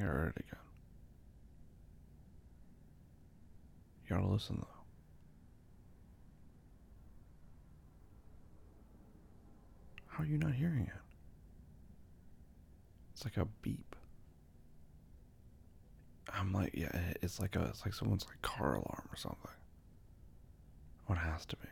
I heard it again. You gotta listen though. How are you not hearing it? It's like a beep. I'm like, yeah, it's like someone's like car alarm or something. What has to be?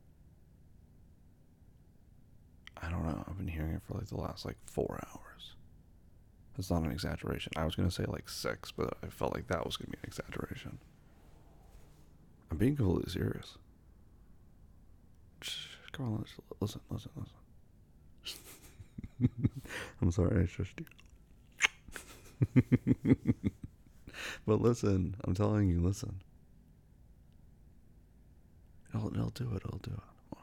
I don't know. I've been hearing it for like the last like 4 hours. That's not an exaggeration. I was gonna say like 6, but I felt like that was gonna be an exaggeration. I'm being completely serious. Come on, listen, listen, listen. I'm sorry I shushed you. But listen, I'm telling you, listen. It'll do it, it'll do it. Watch.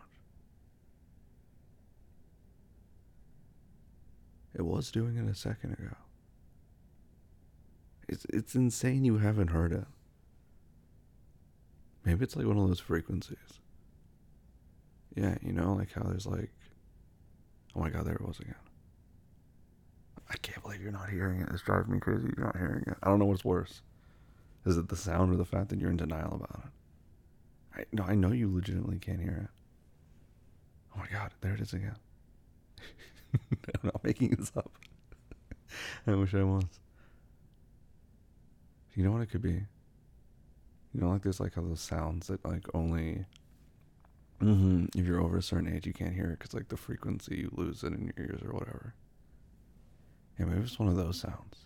It was doing it a second ago. It's insane you haven't heard it. Maybe it's like one of those frequencies. Yeah, you know, like how there's like, oh my god, there it was again. I can't believe you're not hearing it. It's driving me crazy. You're not hearing it. I don't know what's worse. Is it the sound or the fact that you're in denial about it? I know you legitimately can't hear it. Oh my god, there it is again. I'm not making this up. I wish I was. You know what it could be? You know, like there's like how those sounds that like only, if you're over a certain age, you can't hear it because like the frequency you lose it in your ears or whatever. Yeah, maybe it's one of those sounds.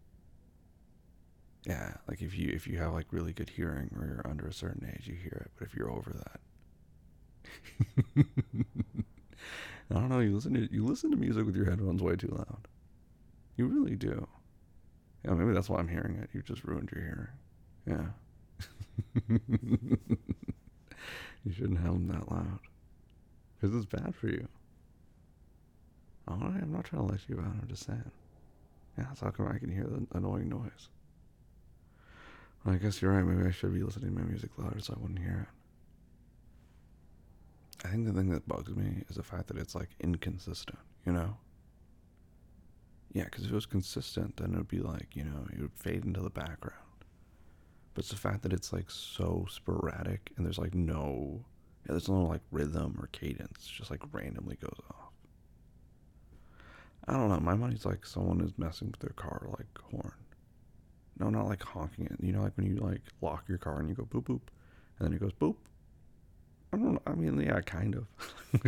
Yeah, like if you have like really good hearing or you're under a certain age, you hear it. But if you're over that, I don't know. You listen to music with your headphones way too loud. You really do. Yeah, maybe that's why I'm hearing it. You just ruined your hearing. Yeah. You shouldn't have them that loud because it's bad for you. All right, I'm not trying to let you out. I'm just saying. Yeah, that's how come I can hear the annoying noise. Well, I guess you're right. Maybe I should be listening to my music louder so I wouldn't hear it. I think the thing that bugs me is the fact that it's like inconsistent, you know? Yeah, because if it was consistent, then it would be like, it would fade into the background. But it's the fact that it's like so sporadic and there's like there's no like rhythm or cadence. It just like randomly goes off. I don't know. My money's like someone is messing with their car like horn. No, not like honking it. You know, like when you like lock your car and you go boop boop, and then it goes boop. I don't know. I mean, yeah, kind of.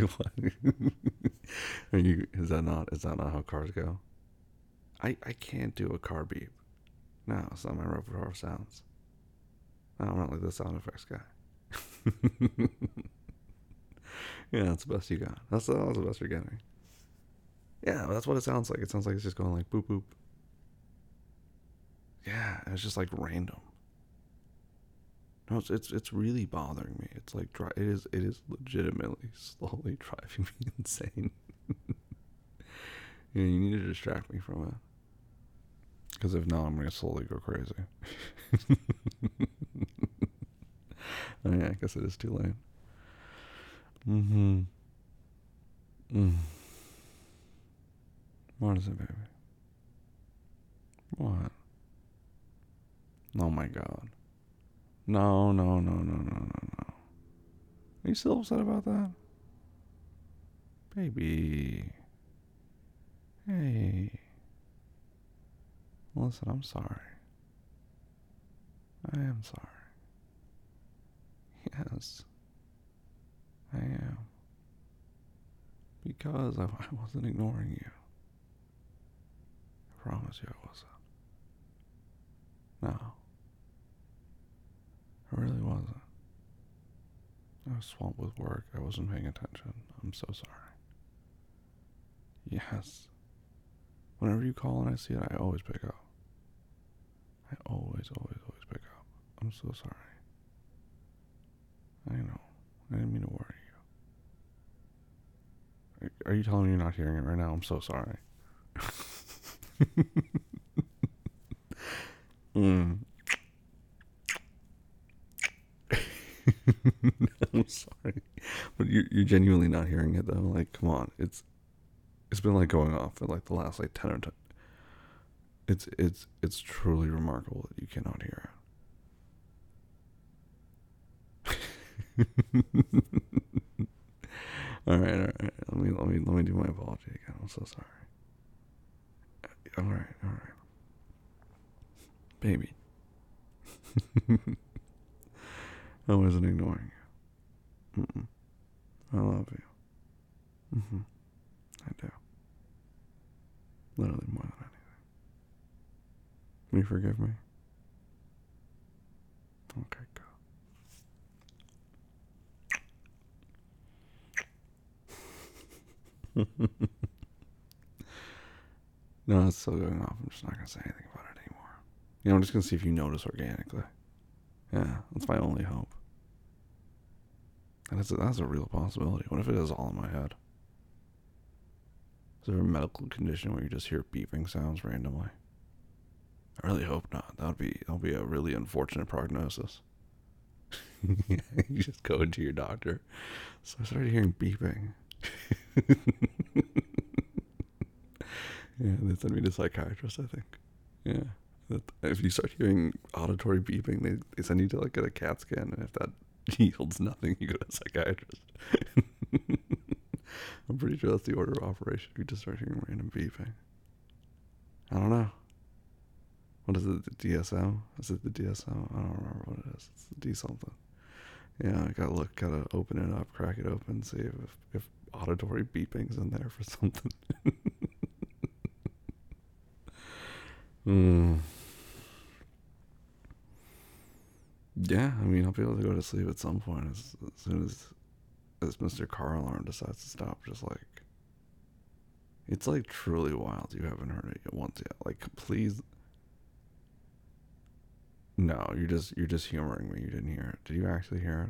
Is that not how cars go? I can't do a car beep. No, it's not my repertoire of sounds. No, I'm not like the sound effects guy. Yeah, that's the best you got. That's the best you're getting. Yeah, that's what it sounds like. It sounds like it's just going like boop boop. Yeah, and it's just like random. No, it's really bothering me. It's like it is legitimately slowly driving me insane. Yeah, you need to distract me from it. Because if not, I'm gonna slowly go crazy. Oh, yeah, I guess it is too late. Mm-hmm. Mm. What is it, baby? What? Oh my god. No, no, no, no, no, no, no. Are you still upset about that? Baby. Hey. Listen, I'm sorry. I am sorry. Yes, I am. Because I wasn't ignoring you. I promise you I wasn't. No, I really wasn't. I was swamped with work. I wasn't paying attention. I'm so sorry. Yes. Whenever you call and I see it, I always pick up. I always, always, always pick up. I'm so sorry. I know. I didn't mean to worry you. Are you telling me you're not hearing it right now? I'm so sorry. Mm. I'm sorry, but you're genuinely not hearing it though. Like, come on, it's been like going off for like the last like 10 or 10. It's truly remarkable that you cannot hear it. All right, all right. Let me do my apology again. I'm so sorry. All right, all right, baby. I wasn't ignoring you. I love you. I do. Literally more than anything. Will you forgive me? Okay, go. No, it's still going off. I'm just not gonna say anything about it anymore. I'm just gonna see if you notice organically. Yeah, that's my only hope. And that's a real possibility. What if it is all in my head? Is there a medical condition where you just hear beeping sounds randomly? I really hope not. That'll be a really unfortunate prognosis. You just go into your doctor. So I started hearing beeping. Yeah, they send me to a psychiatrist, I think. Yeah. If you start hearing auditory beeping, they send you to like get a CAT scan, and if that yields nothing, you go to a psychiatrist. I'm pretty sure that's the order of operation. You just start hearing random beeping. I don't know. What is it? The DSM? Is it the DSM? I don't remember what it is. It's the D something. Yeah, I gotta open it up, crack it open, see if auditory beeping's in there for something. Yeah, I mean, I'll be able to go to sleep at some point as soon as Mr. Car Alarm decides to stop. Just like, it's like truly wild. You haven't heard it once yet. Like, please. No, you're just humoring me. You didn't hear it. Did you actually hear it?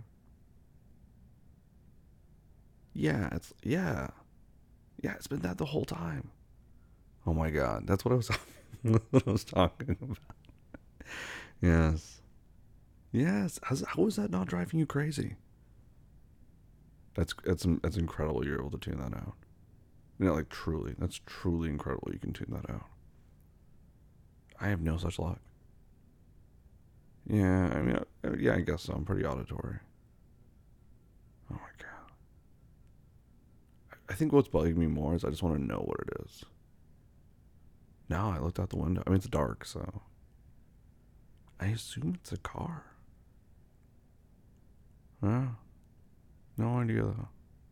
Yeah, it's been that the whole time. Oh my god, that's what I was what I was talking about. Yes, yes. How is that not driving you crazy? That's incredible. You're able to tune that out. Like truly, that's truly incredible. You can tune that out. I have no such luck. Yeah, I mean, yeah, I guess so. I'm pretty auditory. Oh my god. I think what's bugging me more is I just want to know what it is. No, I looked out the window. I mean, it's dark, so I assume it's a car. Huh? No idea though.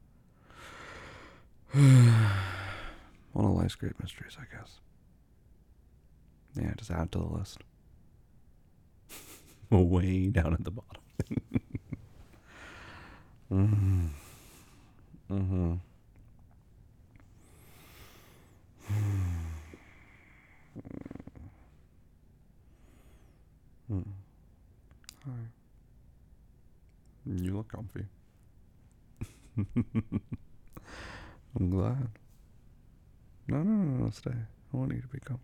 One of life's great mysteries, I guess. Yeah, just add to the list. Way down at the bottom. Mm-hmm. Mm-hmm. Mm. Hi. You look comfy. I'm glad. No, stay. I want you to be comfy.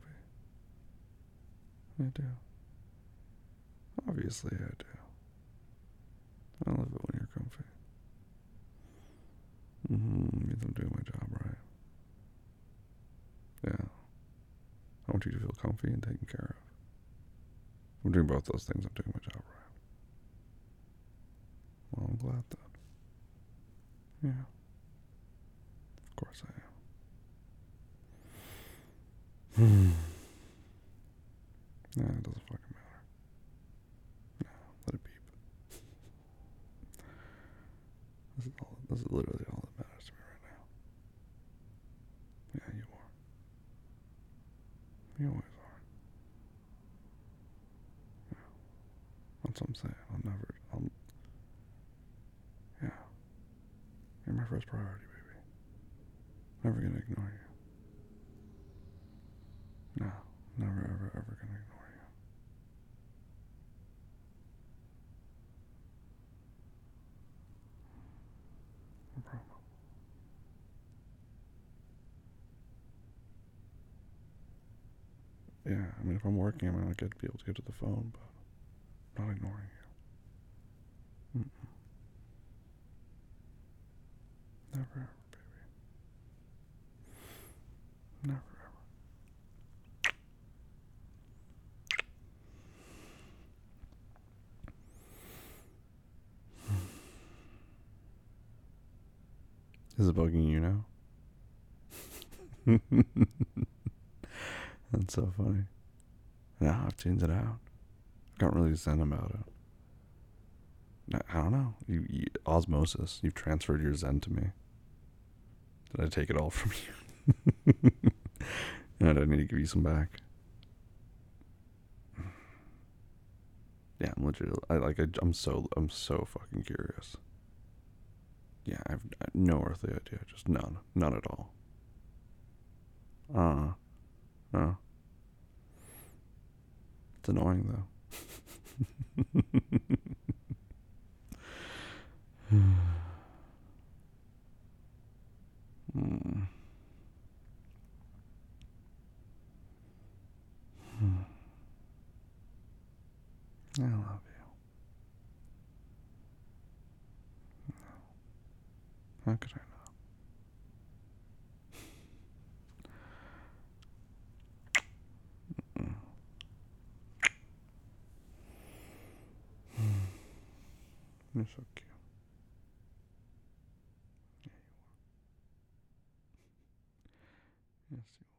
I do. Obviously, I do. I love it when you're comfy. Means I'm doing my job right. Yeah. I want you to feel comfy and taken care of. I'm doing both those things. I'm doing my job right. Well, I'm glad then. Yeah. Of course I am. Yeah, it doesn't fucking matter. Yeah, let it beep. This is literally all that matters to me right now. Yeah, you are. You always are. Yeah. That's what I'm saying. Yeah. You're my first priority, baby. Never gonna ignore you. No. Never, ever gonna ignore you. No problem. Yeah, I mean, if I'm working, I might not be able to get to the phone, but I'm not ignoring you. Never, ever, baby. Never, ever. Is it bugging you now? That's so funny. Now I've tuned it out. Got really zen about it. I don't know. Osmosis. You've transferred your zen to me. Did I take it all from you? And I need to give you some back. Yeah, I'm legit. I'm so fucking curious. Yeah, I've no earthly idea. Just none at all. Uh, it's annoying though. Hmm. I love you. How could I not? You're so cute. Yes, you